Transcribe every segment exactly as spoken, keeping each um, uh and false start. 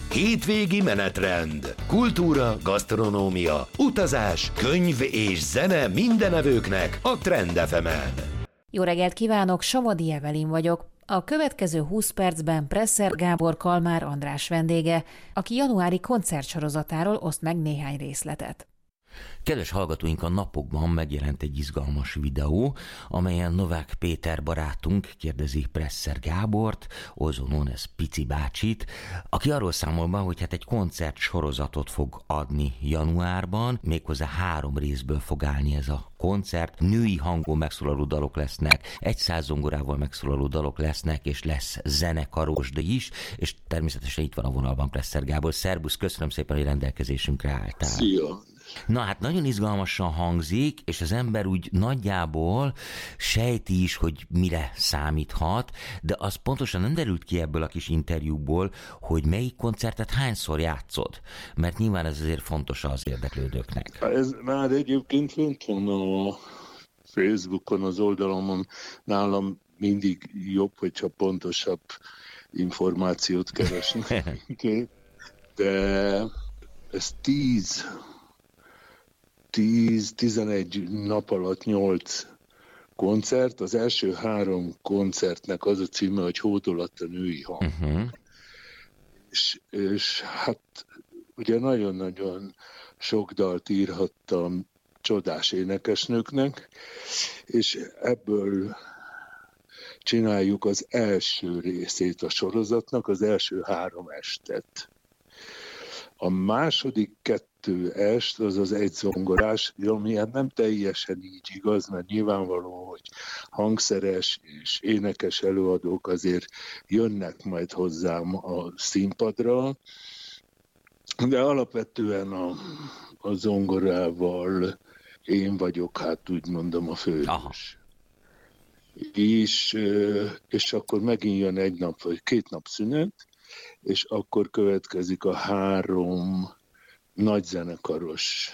Hétvégi menetrend. Kultúra, gasztronómia, utazás, könyv és zene mindenevőknek a Trend ef emen. Jó reggelt kívánok, Somodi Evelin vagyok. A következő húsz percben Presser Gábor Kalmár András vendége, aki januári koncertsorozatáról oszt meg néhány részletet. Kedves hallgatóink, a napokban megjelent egy izgalmas videó, amelyen Novák Péter barátunk kérdezi Presser Gábort, also known as Pici bácsit, aki arról számol be, hogy hát egy koncert sorozatot fog adni januárban, méghozzá három részből fog állni ez a koncert. Női hangon megszólaló dalok lesznek, egy száz zongorával megszólaló dalok lesznek, és lesz zenekarosda is, és természetesen itt van a vonalban Presser Gábor. Szerbusz, köszönöm szépen, hogy rendelkezésünkre álltál. Szia! Na hát nagyon izgalmasan hangzik, és az ember úgy nagyjából sejti is, hogy mire számíthat, de az pontosan nem derült ki ebből a kis interjúból, hogy melyik koncertet hányszor játszod, mert nyilván ez azért fontos az érdeklődőknek. Ez már egyébként fönt van a Facebookon, az oldalamon, nálam mindig jobb, hogyha pontosabb információt keresnek, de ez tíz tíz-tizenegy nap alatt nyolc koncert. Az első három koncertnek az a címe, hogy Hódolat a női hang. Uh-huh. És, és hát ugye nagyon-nagyon sok dalt írhattam csodás énekesnőknek, és ebből csináljuk az első részét a sorozatnak, az első három estet. A második kettő est, az az egy zongorás, ami hát nem teljesen így igaz, mert nyilvánvaló, hogy hangszeres és énekes előadók azért jönnek majd hozzám a színpadra, de alapvetően a, a zongorával én vagyok, hát úgy mondom, a főhős. És, és akkor megint jön egy nap, vagy két nap szünet, és akkor következik a három nagyzenekaros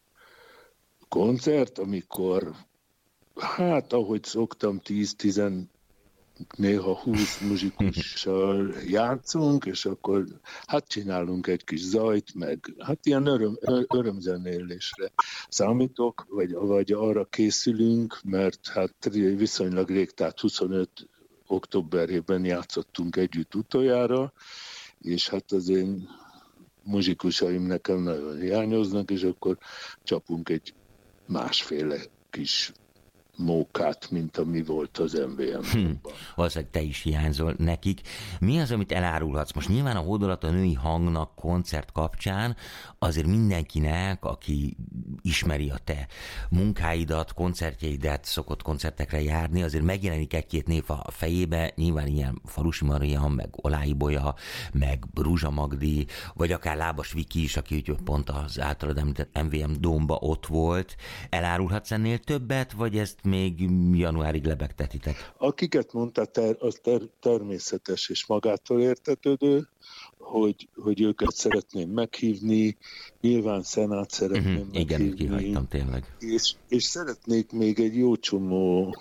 koncert, amikor, hát ahogy szoktam, tíz-tíz, néha húsz muzsikussal játszunk, és akkor hát csinálunk egy kis zajt, meg hát ilyen öröm, örömzenélésre számítok, vagy, vagy arra készülünk, mert hát viszonylag rég, tehát huszonöt októberében játszottunk együtt utoljára, és hát az én muzsikusaim nekem nagyon hiányoznak, és akkor csapunk egy másféle kis mókát, mint ami volt az em vé em-ban. Hm, valószínűleg te is hiányzol nekik. Mi az, amit elárulhatsz? Most nyilván a Hódolat a női hangnak koncert kapcsán azért mindenkinek, aki ismeri a te munkáidat, koncertjeidet, szokott koncertekre járni, azért megjelenik egy-két név a fejébe, nyilván ilyen Falusi Marian, meg Olái Bolya, meg Ruzsa Magdi, vagy akár Lábas Viki is, aki úgy pont az általad említett em vé em Dómba ott volt. Elárulhatsz ennél többet, vagy ezt még januárig lebegtetitek? Akiket mondtál, ter, az ter, természetes és magától értetődő, hogy, hogy őket szeretném meghívni, nyilván Szenát szeretném uh-huh, meghívni. Igen, kihagytam tényleg. És, és szeretnék még egy jó csomó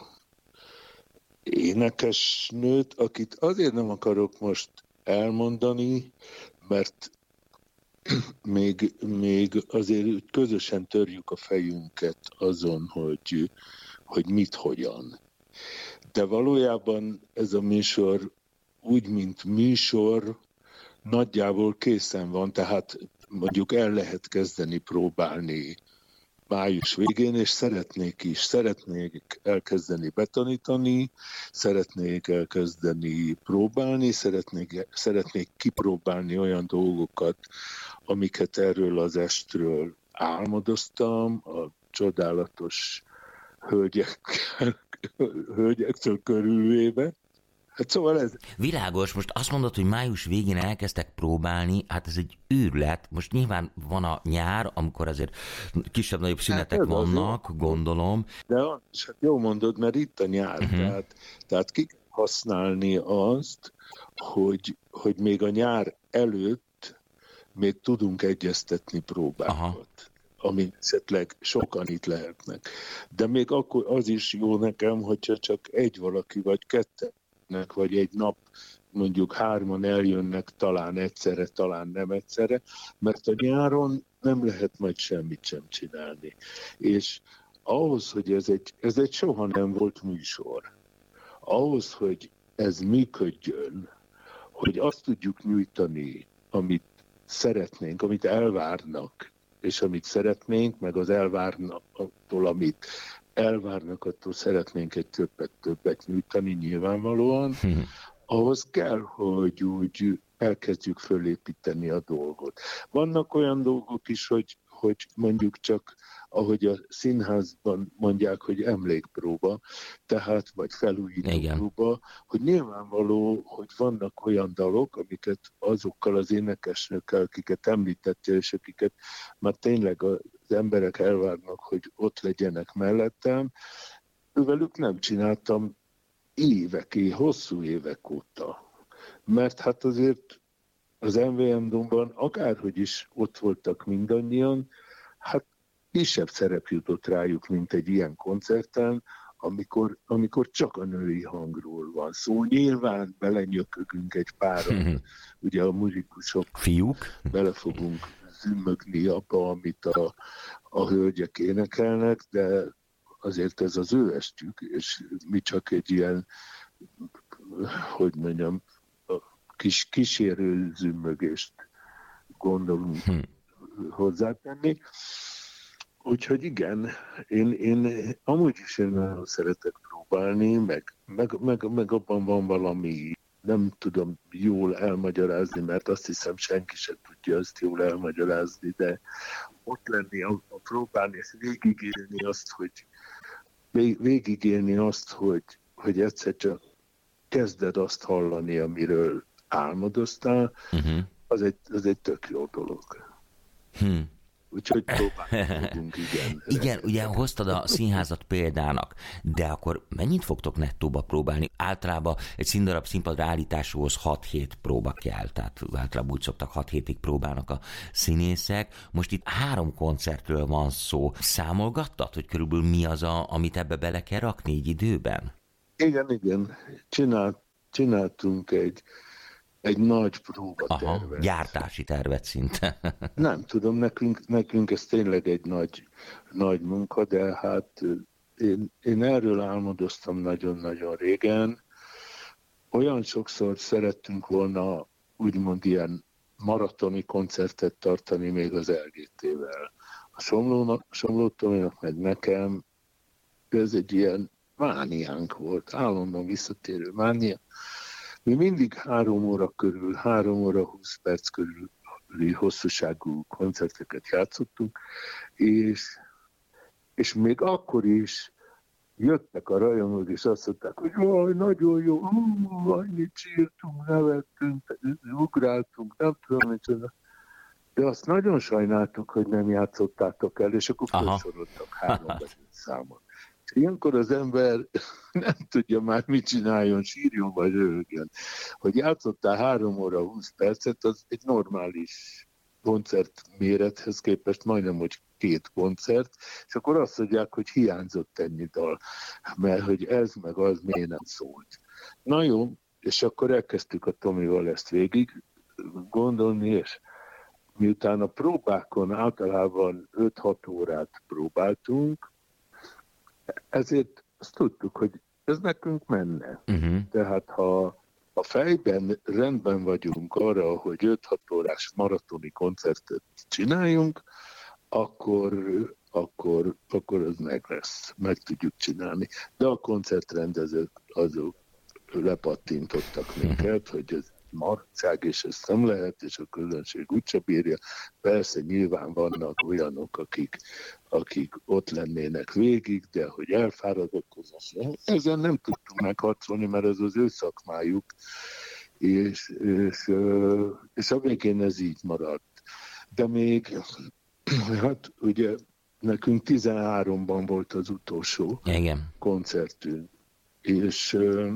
énekesnőt, akit azért nem akarok most elmondani, mert még, még azért közösen törjük a fejünket azon, hogy hogy mit, hogyan. De valójában ez a műsor úgy, mint műsor, nagyjából készen van, tehát mondjuk el lehet kezdeni próbálni május végén, és szeretnék is, szeretnék elkezdeni betanítani, szeretnék elkezdeni próbálni, szeretnék, szeretnék kipróbálni olyan dolgokat, amiket erről az estről álmodoztam, a csodálatos hölgyekkel, hölgyektől körülvéve. Hát szóval ez... Világos, most azt mondod, hogy május végén elkezdtek próbálni, hát ez egy őrület. Most nyilván van a nyár, amikor azért kisebb-nagyobb szünetek hát vannak, jó, gondolom. De hát jó mondod, mert itt a nyár, uh-huh. tehát, tehát ki kell használni azt, hogy, hogy még a nyár előtt még tudunk egyeztetni próbákat. Aha. Ami esetleg sokan itt lehetnek. De még akkor az is jó nekem, hogyha csak egy valaki vagy kettőnek, vagy egy nap mondjuk hárman eljönnek talán egyszerre, talán nem egyszerre, mert a nyáron nem lehet majd semmit sem csinálni. És ahhoz, hogy ez egy, ez egy soha nem volt műsor, ahhoz, hogy ez működjön, hogy azt tudjuk nyújtani, amit szeretnénk, amit elvárnak, és amit szeretnénk, meg az elvárnak attól, amit elvárnak, attól szeretnénk egy többet többet nyújtani nyilvánvalóan, hmm. ahhoz kell, hogy úgy elkezdjük fölépíteni a dolgot. Vannak olyan dolgok is, hogy, hogy mondjuk csak, ahogy a színházban mondják, hogy emlékpróba, tehát vagy felújító próba, hogy nyilvánvaló, hogy vannak olyan dalok, amiket azokkal az énekesnőkkel, akiket említettél, és akiket már tényleg az emberek elvárnak, hogy ott legyenek mellettem, ővelük nem csináltam évek, hosszú évek óta. Mert hát azért az em vé em Domban akárhogy is ott voltak mindannyian, hát kisebb szerep jutott rájuk, mint egy ilyen koncerten, amikor, amikor csak a női hangról van szó. Nyilván belenyökögünk egy párat, ugye a muzsikusok fiúk bele fogunk zümmögni abba, amit a, a hölgyek énekelnek, de azért ez az ő estjük, és mi csak egy ilyen, hogy mondjam, kis kísérő zümmögést gondolunk hm. hozzátenni. Úgyhogy igen, én, én amúgy is én nagyon szeretek próbálni, meg, meg, meg, meg abban van valami, nem tudom jól elmagyarázni, mert azt hiszem senki sem tudja azt jól elmagyarázni, de ott lenni, a, a próbálni, és végigélni azt, hogy végigélni azt, hogy, hogy egyszer csak kezded azt hallani, amiről álmodoztál, uh-huh. az, egy, az egy tök jó dolog. Hmm. Úgyhogy próbálunk, igen. Igen, ugye hoztad a színházat példának, de akkor mennyit fogtok nettóba próbálni? Általában egy színdarab színpadra állításhoz hat hét próba kell, tehát általában úgy szoktak hat hétig próbálnak a színészek. Most itt három koncertről van szó. Számolgattad, hogy körülbelül mi az, a, amit ebbe bele kell rakni így időben? Igen, igen. Csinált, csináltunk egy Egy nagy próbatervet. Aha, gyártási tervet szinte. Nem tudom, nekünk, nekünk ez tényleg egy nagy, nagy munka, de hát én, én erről álmodoztam nagyon-nagyon régen. Olyan sokszor szerettünk volna úgymond ilyen maratoni koncertet tartani még az el gé té-vel. A Somló-Tominak meg nekem ez egy ilyen mániánk volt, állandóan visszatérő mánia. Mi mindig három óra körül, három óra húsz perc körüli hosszúságú koncerteket játszottunk, és, és még akkor is jöttek a rajongók, és azt mondták, hogy jaj, nagyon jó, hú, annyit sírtunk, nevettünk, ugráltunk, nem tudom, micsoda. De azt nagyon sajnáltuk, hogy nem játszottátok el, és akkor felsoroltak három számot. Ilyenkor az ember nem tudja már, mit csináljon, sírjon vagy röhögjön. Hogy játszottál három óra húsz percet, az egy normális koncert mérethez képest majdnem, hogy két koncert, és akkor azt mondják, hogy hiányzott ennyi dal, mert hogy ez meg az miért nem szólt. Na jó, és akkor elkezdtük a Tomival ezt végig gondolni, és miután a próbákon általában öt-hat órát próbáltunk, ezért azt tudtuk, hogy ez nekünk menne. Uh-huh. Tehát ha a fejben rendben vagyunk arra, hogy öt-hat órás maratoni koncertet csináljunk, akkor, akkor, akkor az meg lesz, meg tudjuk csinálni. De a koncertrendezők azok lepattintottak minket, hogy ez marcság, és ezt nem lehet, és a közönség úgyse bírja. Persze nyilván vannak olyanok, akik, akik ott lennének végig, de hogy elfárad a közönség. Ezen nem tudtunk megharcolni, mert ez az ő szakmájuk, és, és, és a végén ez így maradt. De még, hát ugye nekünk tizenháromban volt az utolsó Igen. koncertünk, és,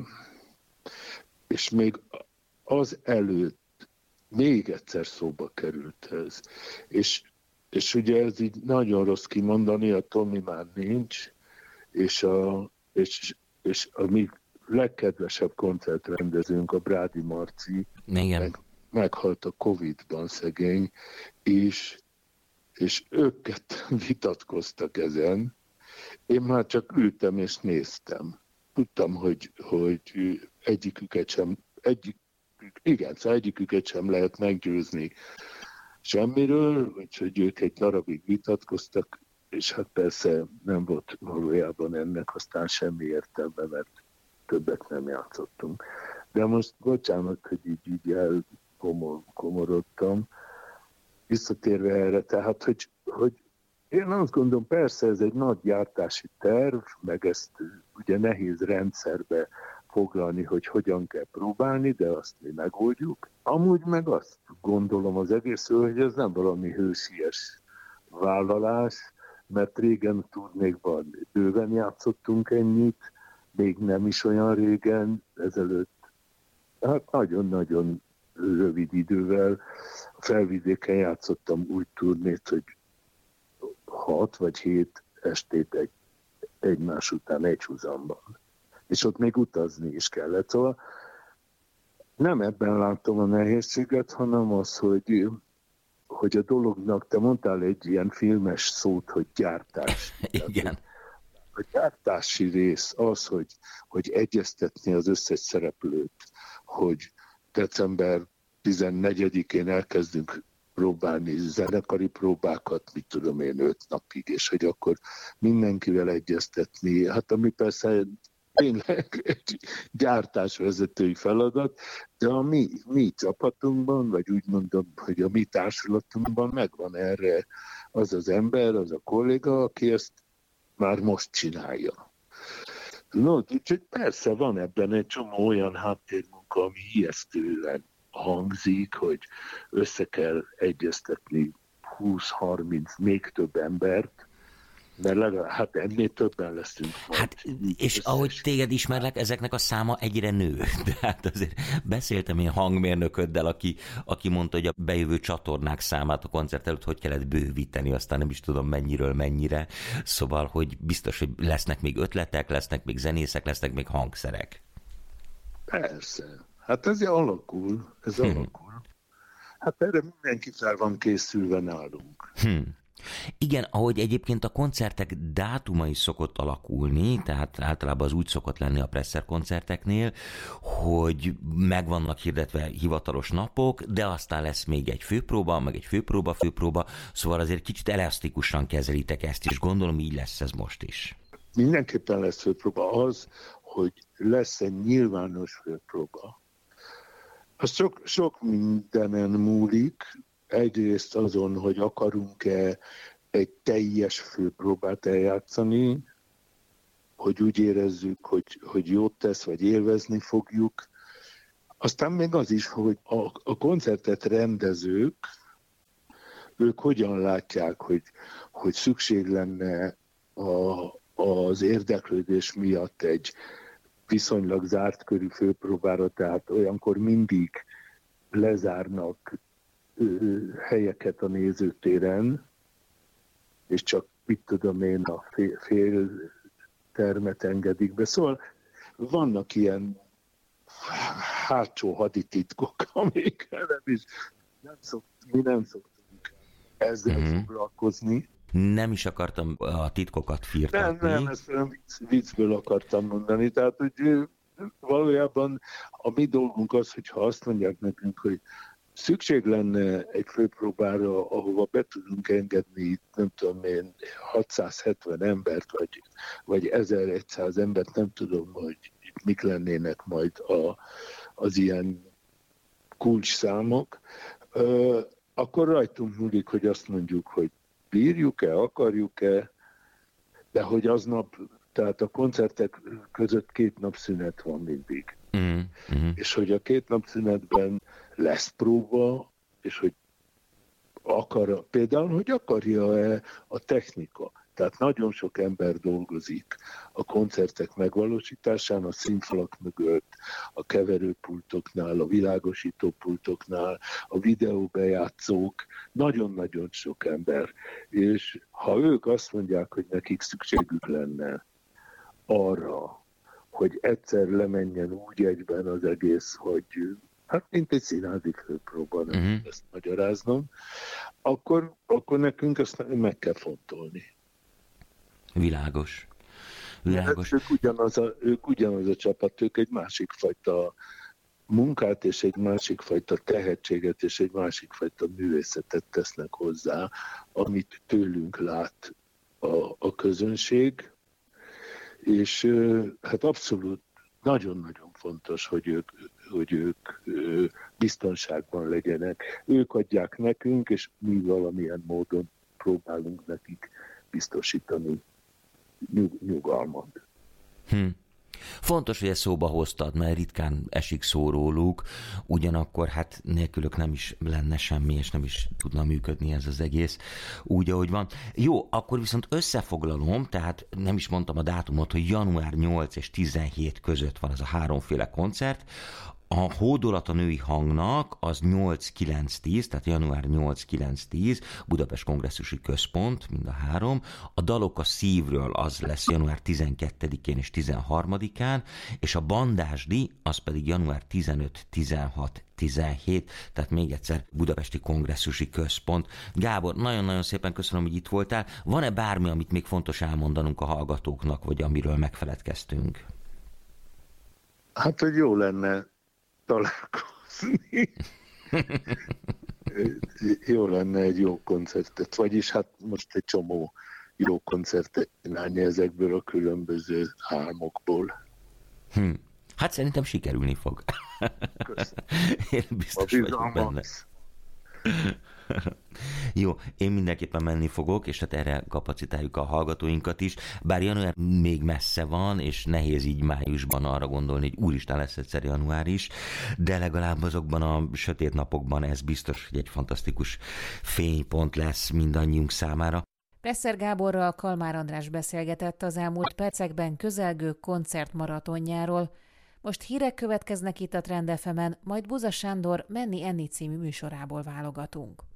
és még az előtt még egyszer szóba került ez. És, és ugye ez így nagyon rossz kimondani, a Tomi már nincs, és a, és, és a mi legkedvesebb koncertrendezőnk, a Brádi Marci, meg, meghalt a Covid-ban szegény, és, és ők ketten vitatkoztak ezen. Én már csak ültem és néztem. Tudtam, hogy, hogy egyiküket sem, egyik, igen, szóval egyiküket sem lehet meggyőzni semmiről, úgyhogy ők egy darabig vitatkoztak, és hát persze nem volt valójában ennek aztán semmi értelme, mert többet nem játszottunk. De most bocsánat, hogy így, így elkomorodtam. Visszatérve erre, tehát, hogy, hogy én azt gondolom, persze ez egy nagy gyártási terv, meg ezt ugye nehéz rendszerbe foglalni, hogy hogyan kell próbálni, de azt mi megoldjuk. Amúgy meg azt gondolom az egészről, hogy ez nem valami hősies vállalás, mert régen tudnékban bőven játszottunk ennyit, még nem is olyan régen, ezelőtt, hát nagyon-nagyon rövid idővel. A Felvidéken játszottam úgy turnét, hogy hat vagy hét estét egy, egymás után egy húzamban. És ott még utazni is kellett. Szóval nem ebben látom a nehézséget, hanem az, hogy, hogy a dolognak, te mondtál egy ilyen filmes szót, hogy gyártás. Igen. A gyártási rész az, hogy, hogy egyeztetni az összes szereplőt, hogy december tizennegyedikén elkezdünk próbálni zenekari próbákat, mit tudom én, öt napig, és hogy akkor mindenkivel egyeztetni. Hát ami persze tényleg egy gyártásvezetői feladat, de a mi, mi csapatunkban, vagy úgy mondom, hogy a mi társulatunkban megvan erre az az ember, az a kolléga, aki ezt már most csinálja. No, úgyhogy persze van ebben egy csomó olyan háttérmunka, ami ijesztően hangzik, hogy össze kell egyeztetni húsz-harminc, még több embert, mert legalább, hát ennél többen leszünk majd. Hát, és összes. Ahogy téged ismerlek, ezeknek a száma egyre nő. De hát azért beszéltem én hangmérnököddel, aki, aki mondta, hogy a bejövő csatornák számát a koncert előtt hogy kellett bővíteni, aztán nem is tudom mennyiről mennyire. Szóval, hogy biztos, hogy lesznek még ötletek, lesznek még zenészek, lesznek még hangszerek. Persze. Hát ez alakul. Ez hmm. alakul. Hát erre mindenki fel van készülve nálunk. Hmm. Igen, ahogy egyébként a koncertek dátuma is szokott alakulni, tehát általában az úgy szokott lenni a Presser koncerteknél, hogy meg vannak hirdetve hivatalos napok, de aztán lesz még egy főpróba, meg egy főpróba, főpróba, szóval azért kicsit elasztikusan kezelitek ezt, és gondolom így lesz ez most is. Mindenképpen lesz főpróba. Az, hogy lesz egy nyilvános főpróba, az sok, sok mindenen múlik. Egyrészt azon, hogy akarunk-e egy teljes főpróbát eljátszani, hogy úgy érezzük, hogy, hogy jót tesz, vagy élvezni fogjuk. Aztán még az is, hogy a, a koncertet rendezők, ők hogyan látják, hogy, hogy szükség lenne a, az érdeklődés miatt egy viszonylag zárt körű főpróbára, tehát olyankor mindig lezárnak helyeket a nézőtéren, és csak, mit tudom én, a fél, fél termet engedik be. Szóval vannak ilyen hátsó hadititkok, amikkel nem is nem szokt, mi nem szoktunk ezzel mm-hmm. foglalkozni. Nem is akartam a titkokat firtatni. Nem, nem, ezt vicc, viccből akartam mondani. Tehát, hogy valójában a mi dolgunk az, hogyha azt mondják nekünk, hogy szükség lenne egy főpróbára, ahova be tudunk engedni, nem tudom én, hatszázhetven embert, vagy, vagy ezerszáz embert, nem tudom, hogy mik lennének majd a, az ilyen kulcsszámok, akkor rajtunk múlik, hogy azt mondjuk, hogy bírjuk-e, akarjuk-e, de hogy aznap, tehát a koncertek között két nap szünet van mindig. Mm-hmm. És hogy a két nap szünetben lesz próba, és hogy akar, például, hogy akarja-e a technika. Tehát nagyon sok ember dolgozik a koncertek megvalósításán, a színfalak mögött, a keverőpultoknál, a világosítópultoknál, a videóbejátszók, nagyon-nagyon sok ember. És ha ők azt mondják, hogy nekik szükségük lenne arra, hogy egyszer lemenjen úgy egyben az egész, hogy hát mint egy színházi főpróba, nem uh-huh. ezt magyaráznom, akkor, akkor nekünk ezt meg kell fontolni. Világos. Világos. Ők ugyanaz, a, ők ugyanaz a csapat, ők egy másik fajta munkát és egy másik fajta tehetséget és egy másik fajta művészetet tesznek hozzá, amit tőlünk lát a, a közönség, és hát abszolút nagyon-nagyon fontos, hogy ők, hogy ők biztonságban legyenek. Ők adják nekünk, és mi valamilyen módon próbálunk nekik biztosítani nyug, nyugalmat. Hm. Fontos, hogy ezt szóba hoztad, mert ritkán esik szó róluk, ugyanakkor hát nélkülök nem is lenne semmi, és nem is tudna működni ez az egész úgy, ahogy van. Jó, akkor viszont összefoglalom, tehát nem is mondtam a dátumot, hogy január nyolc és tizenhét között van ez a háromféle koncert. A Hódolat a női hangnak az nyolc kilenc tíz, tehát január nyolc kilenc tíz, Budapest Kongresszusi Központ, mind a három. A Dalok a szívről az lesz január tizenkettedikén és tizenharmadikán, és a Bandásdi az pedig január tizenöt tizenhat tizenhét, tehát még egyszer Budapesti Kongresszusi Központ. Gábor, nagyon-nagyon szépen köszönöm, hogy itt voltál. Van-e bármi, amit még fontos elmondanunk a hallgatóknak, vagy amiről megfeledkeztünk? Hát, hogy jó lenne találkozni. Jó lenne egy jó koncertet, vagyis hát most egy csomó jó koncertet csinálni ezekből a különböző álmokból. Hm. Hát szerintem sikerülni fog. Köszönöm. Én biztos vagyok benne. Jó, én mindenképpen menni fogok, és hát erre kapacitáljuk a hallgatóinkat is, bár január még messze van, és nehéz így májusban arra gondolni, hogy úristen, lesz egyszer január is, de legalább azokban a sötét napokban ez biztos, hogy egy fantasztikus fénypont lesz mindannyiunk számára. Presser Gáborral Kalmár András beszélgetett az elmúlt percekben közelgő koncertmaratonjáról. Most hírek következnek itt a Trend ef emen, majd Buza Sándor Menni Enni című műsorából válogatunk.